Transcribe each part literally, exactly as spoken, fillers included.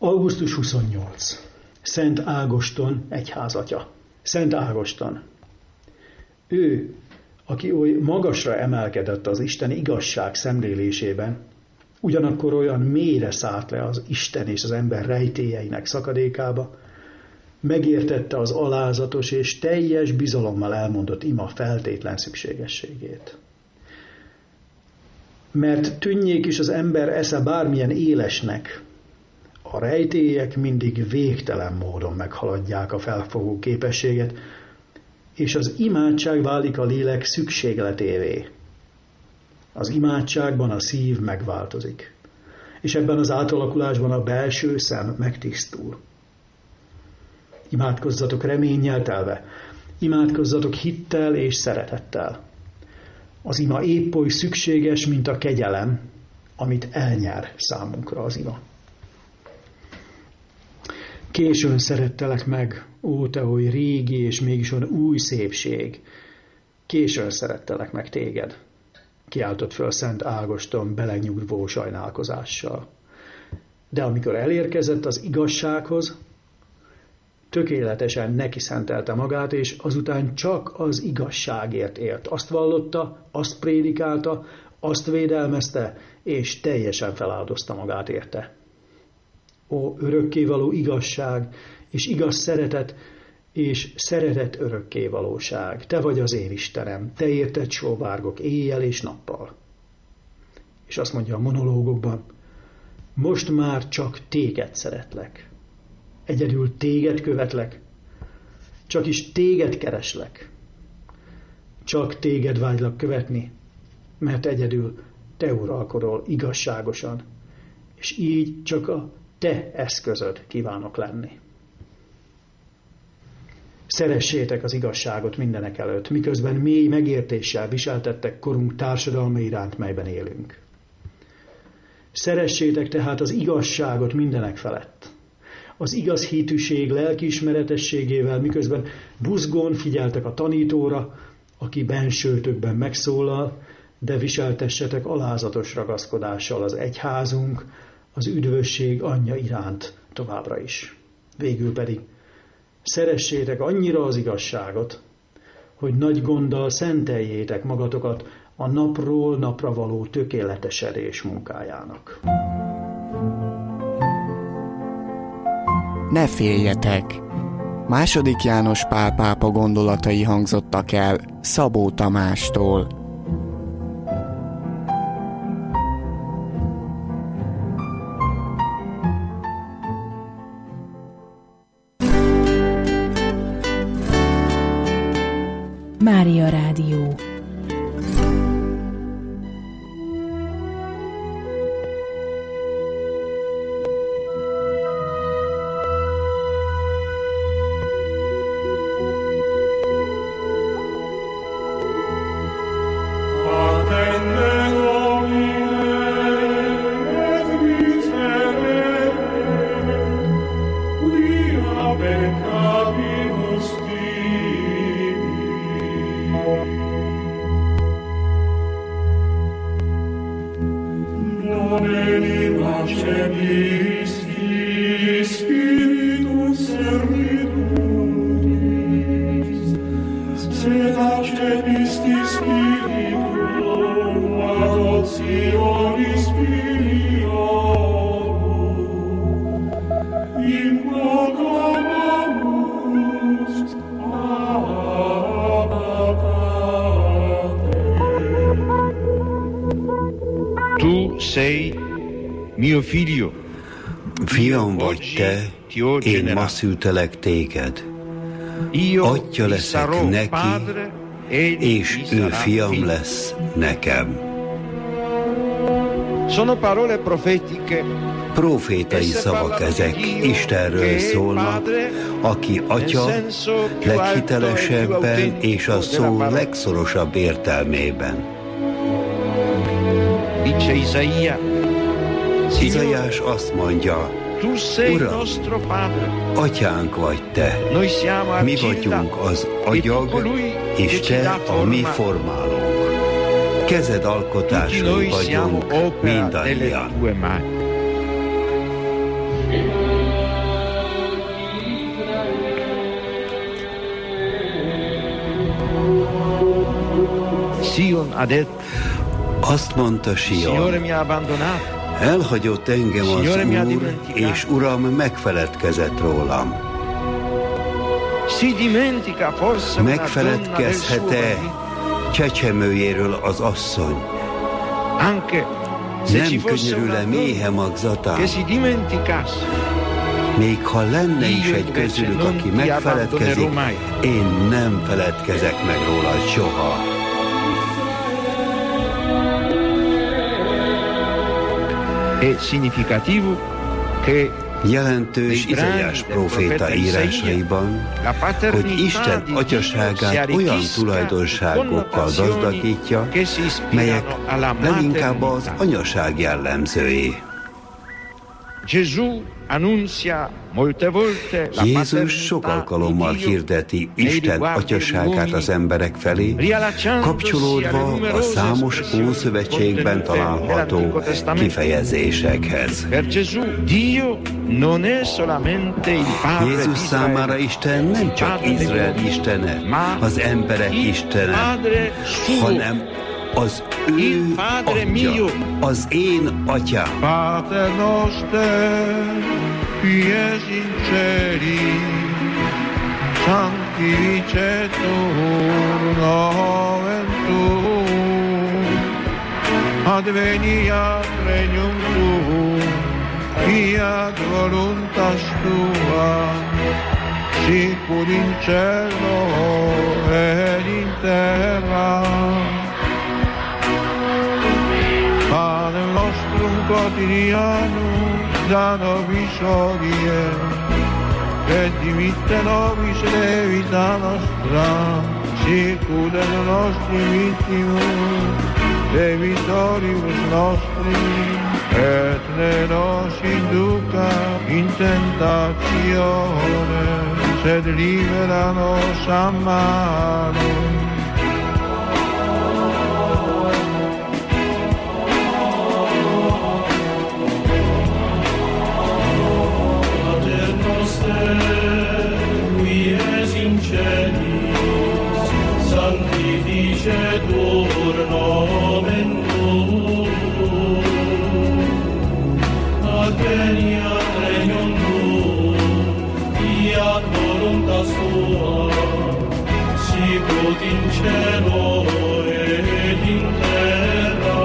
augusztus huszonnyolc. Szent Ágoston egyházatya. Szent Ágoston. Ő, aki oly magasra emelkedett az Isten igazság szemlélésében, ugyanakkor olyan mélyre szállt le az Isten és az ember rejtélyeinek szakadékába, megértette az alázatos és teljes bizalommal elmondott ima feltétlen szükségességét. Mert tűnjék is az ember esze bármilyen élesnek, a rejtélyek mindig végtelen módon meghaladják a felfogó képességet, és az imádság válik a lélek szükségletévé. Az imádságban a szív megváltozik, és ebben az átalakulásban a belső szem megtisztul. Imádkozzatok reménnyel telve, imádkozzatok hittel és szeretettel. Az ima épp oly szükséges, mint a kegyelem, amit elnyer számunkra az ima. Későn szerettelek meg, ó te oly régi és mégis olyan új szépség, későn szerettelek meg téged, kiáltott föl Szent Ágoston belenyugvó sajnálkozással. De amikor elérkezett az igazsághoz, tökéletesen neki szentelte magát, és azután csak az igazságért élt. Azt vallotta, azt prédikálta, azt védelmezte, és teljesen feláldozta magát érte. Ó, örökkévaló igazság, és igaz szeretet, és szeretet örökkévalóság. Te vagy az én Istenem, te érted sóvárgok éjjel és nappal. És azt mondja a monológokban, most már csak téged szeretlek. Egyedül téged követlek, csak is téged kereslek. Csak téged vágylak követni, mert egyedül te uralkodol igazságosan, és így csak a te eszközöd kívánok lenni. Szeressétek az igazságot mindenek előtt, miközben mély megértéssel viseltettek korunk társadalma iránt, melyben élünk. Szeressétek tehát az igazságot mindenek felett. Az igaz hitűség lelkiismeretességével, miközben buzgón figyeltek a tanítóra, aki bensőtökben megszólal, de viseltessetek alázatos ragaszkodással az egyházunk, az üdvösség anyja iránt továbbra is. Végül pedig szeressétek annyira az igazságot, hogy nagy gonddal szenteljétek magatokat a napról napra való tökéletesedés munkájának. Ne féljetek! Második János Pál pápa gondolatai hangzottak el Szabó Tamástól. Mária Rádió. Fiam vagy te, én ma szültelek téged. Atya leszek neki, és ő fiam lesz nekem. Profétai szavak ezek, Istenről szólnak, aki atya leghitelesebben és a szó legszorosabb értelmében. Izaiás azt mondja, Uram, atyánk vagy te, mi vagyunk az agyag, és te a mi formálónk. Kezed alkotásai vagyunk mindannyian. Azt mondta Sion, elhagyott engem az Úr, és Uram megfeledkezett rólam. Megfeledkezhet-e csecsemőjéről az asszony? Nem könyörül-e méhe magzatán? Még ha lenne is egy közülük, aki megfeledkezik, én nem feledkezek meg róla soha. Jelentős Izaiás próféta írásaiban, hogy Isten atyaságát olyan tulajdonságokkal gazdagítja, melyek leginkább az anyaság jellemzői. Jézus sok alkalommal hirdeti Isten atyaságát az emberek felé, kapcsolódva a számos Ószövetségben található kifejezésekhez. Jézus számára Isten nem csak Izrael istene, az emberek istene, hanem az ő atya, az én atyám. Pater noster, qui es in celis, sanctificetur nomen tuum, adveniat regnum tuum, fiat voluntas tua, sicur in cielo et in terra. Panem nostrum quotidianum da nobis hodie, et dimitte nobis debita nostra, sicut et nostri vittimus debitoribus nostri, et ne nos induca in tentatione, sed libera nos a malo. Sanctificetur nomen tuum, adveniat regnum tuum, fiat voluntas tua, sicut in cielo et in terra.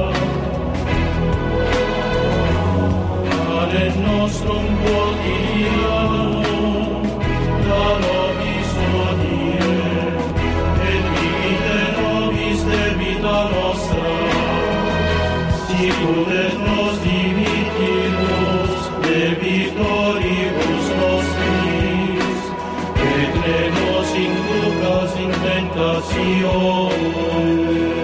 Panem nostrum quotidianum da nobis hodie, debita nostra, sicut et nos dimittimus debitoribus nostris, et ne nos inducas in tentatione,